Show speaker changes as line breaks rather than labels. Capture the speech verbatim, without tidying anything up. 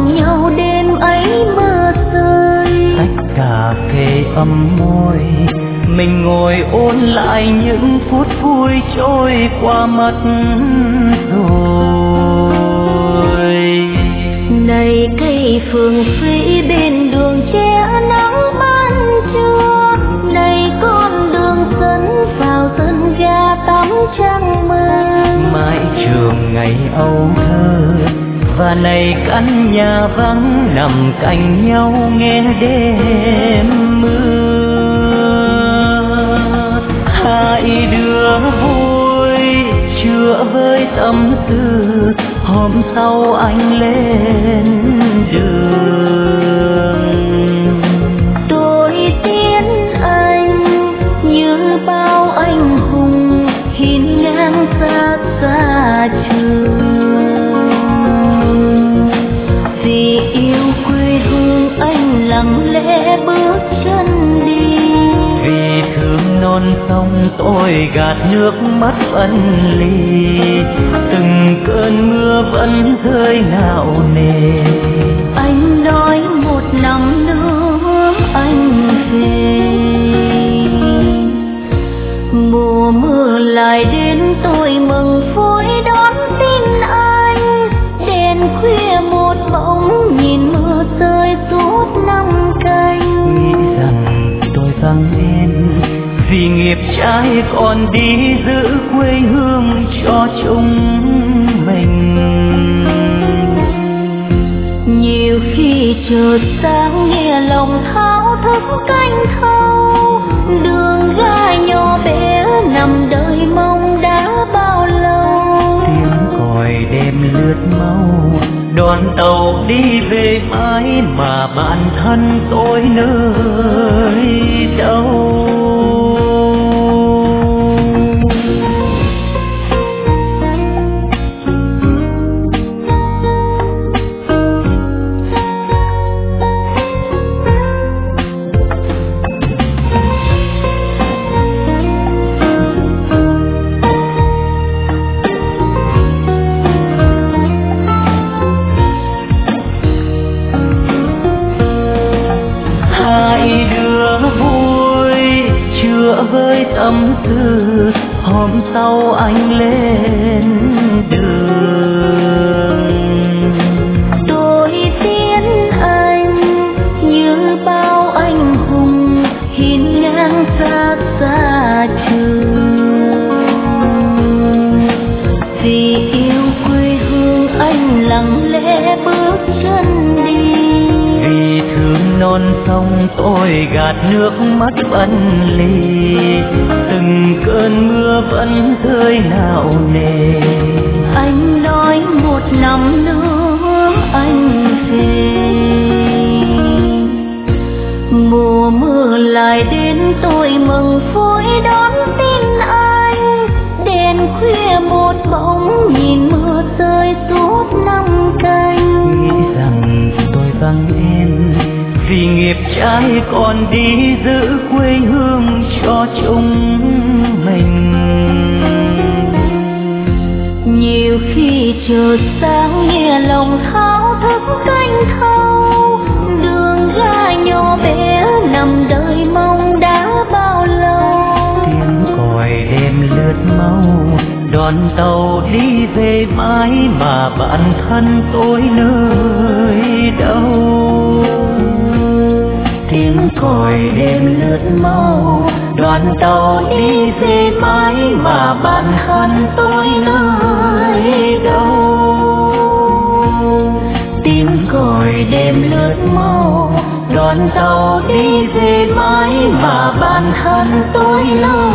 cùng nhau đêm ấy mưa rơi.
Tách cà phê ấm môi, mình ngồi ôn lại những phút vui trôi qua mất rồi.
Này cây phượng phi bên đường che nắng ban trưa, này con đường dẫn vào sân ga tắm trăng mơ.
Mãi trường ngày âu thơ, và này căn nhà vắng nằm cạnh nhau nghe đêm mưa. Hai đứa vui chữa với tâm tư, hôm sau anh lên đường.
Tôi tiến anh như bao anh hùng hiên ngang xa xa trường. Vì yêu quê hương anh lặng lẽ bước chân đi,
vì thương non sông tôi gạt nước mắt phân ly. Từng cơn mưa vẫn rơi nao nề,
anh nói một năm nữa anh về. Mùa mưa lại đến tôi mừng vui đón tin anh. Đèn khuya một bóng nhìn mưa rơi suốt năm canh.
nghĩ rằng tôi vắng em vì nghiệp trai còn đi giữ quê hương cho chúng mình.
Nhiều khi chợt sáng nghe lòng thao thức canh thâu, đường ga nhỏ bé nằm đợi mong đã bao lâu.
Tiếng còi đêm lướt mau đoàn tàu đi về mãi, mà bản thân tôi nơi đâu. Với tâm tư hôm sau anh lên đường.
Tôi tiến anh như bao anh hùng hiên ngang xa xa trường. Vì yêu quê hương anh lặng lẽ bước chân đi,
vì thương non sông tôi gạt nước mắt phân ly. Từng cơn mưa vẫn rơi nao nề,
anh nói một năm nữa anh về. Mùa mưa lại đến tôi mừng vui đón tin anh. Đèn khuya một bóng nhìn mưa rơi suốt năm canh.
nghĩ rằng tôi vắng em vì nghiệp trai còn đi giữ quê hương cho chúng mình.
Nhiều khi chợt sáng nghe lòng thao thức canh thâu, đường ga nhỏ bé nằm đợi mong đã bao lâu.
Tiếng còi đêm lướt mau đoàn tàu đi về mãi, mà bản thân tôi nơi đâu. Tiếng còi đêm lướt mau đoàn tàu đi về mãi, mà bản thân tôi nơi đâu. Tiếng còi đêm lướt mau đoàn tàu đi về mãi, mà bản thân tôi nơi